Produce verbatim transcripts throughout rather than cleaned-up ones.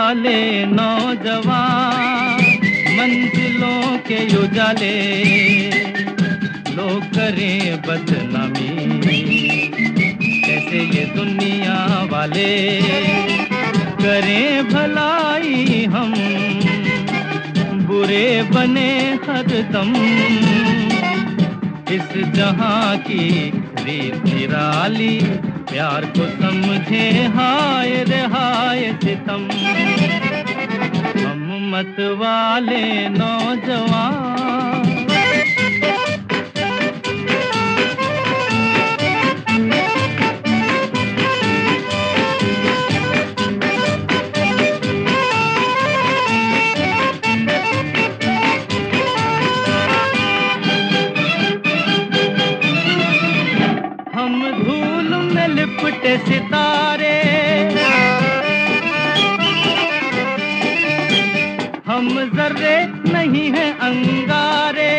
वाले नौजवान, मंजिलों के उजाले, लोग करें बदनामी कैसे ये दुनिया वाले, करें भलाई हम बुरे बने हरदम। इस जहां की रीत निराली, प्यार को समझे हाय रे हाय सितम। हम मत वाले नौजवान, हम धूल में लिपटे सितारे, हम जर्रे नहीं हैं अंगारे।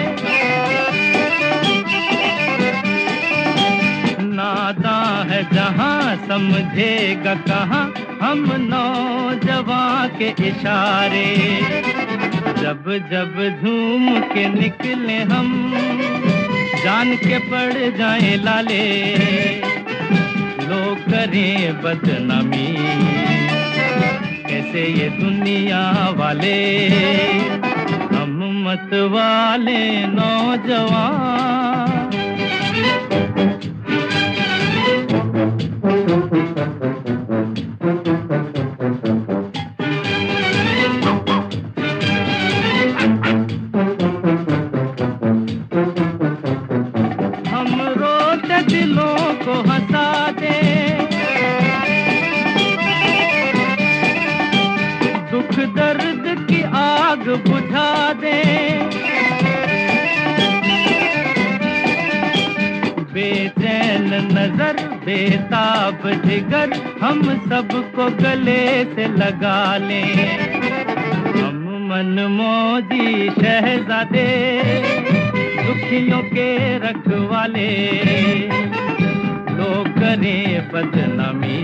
नादां है जहां समझेगा कहां हम नौजवां के इशारे। जब जब झूम के निकले हम, जान के पड़ जाए लाले, लोग करें बदनामी कैसे ये दुनिया वाले। हम मत वाले नौजवान, दिलों को हंसा दे, दुख दर्द की आग बुझा दे। बेचैन नजर बेताब जिगर, हम सबको गले से लगा लें। हम मनमौजी शहजादे, दुखियों के रखवाले, लोग करें बदनामी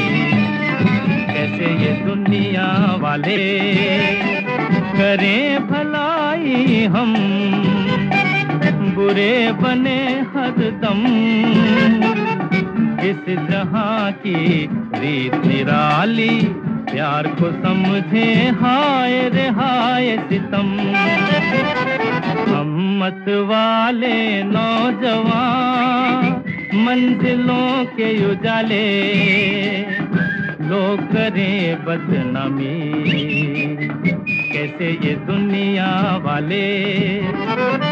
कैसे ये दुनिया वाले, करें भलाई हम बुरे बने हरदम। इस जहां की रीत निराली, प्यार को समझे हाय रे हाय सितम। हम मत वाले नौजवान, मंजिलों के उजाले, लोग करें बदनामी कैसे ये दुनिया वाले।